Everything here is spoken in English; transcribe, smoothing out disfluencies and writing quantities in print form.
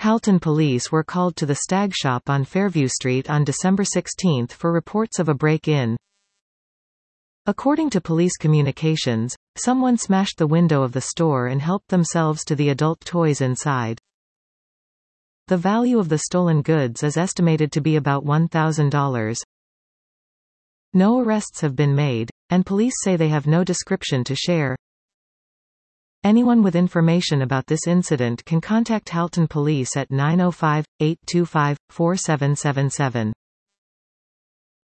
Halton police were called to the Stag Shop on Fairview Street on December 16 for reports of a break-in. According to police communications, someone smashed the window of the store and helped themselves to the adult toys inside. The value of the stolen goods is estimated to be about $1,000. No arrests have been made, and police say they have no description to share. Anyone with information about this incident can contact Halton Police at 905-825-4777.